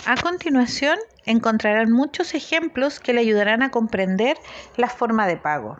A continuación, encontrarán muchos ejemplos que le ayudarán a comprender la forma de pago.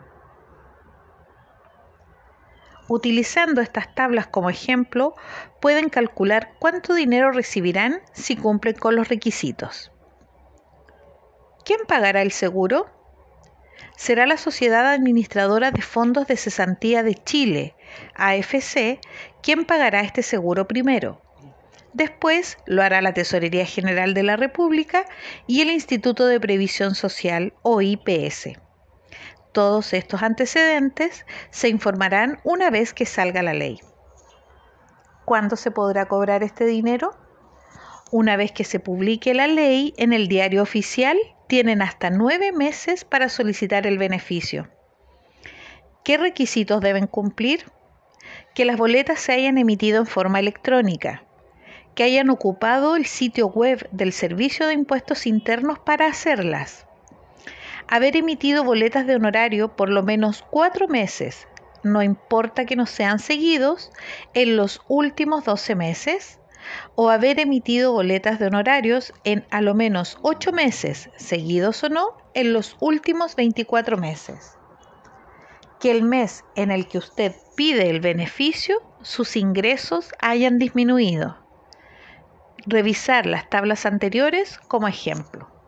Utilizando estas tablas como ejemplo, pueden calcular cuánto dinero recibirán si cumplen con los requisitos. ¿Quién pagará el seguro? Será la Sociedad Administradora de Fondos de Cesantía de Chile, AFC, quien pagará este seguro primero. Después lo hará la Tesorería General de la República y el Instituto de Previsión Social o IPS. Todos estos antecedentes se informarán una vez que salga la ley. ¿Cuándo se podrá cobrar este dinero? Una vez que se publique la ley en el Diario Oficial, tienen hasta 9 meses para solicitar el beneficio. ¿Qué requisitos deben cumplir? Que las boletas se hayan emitido en forma electrónica, que hayan ocupado el sitio web del Servicio de Impuestos Internos para hacerlas, haber emitido boletas de honorario por lo menos 4 meses, no importa que no sean seguidos, en los últimos 12 meses, o haber emitido boletas de honorarios en a lo menos 8 meses, seguidos o no, en los últimos 24 meses. Que el mes en el que usted pide el beneficio, sus ingresos hayan disminuido. Revisar las tablas anteriores como ejemplo.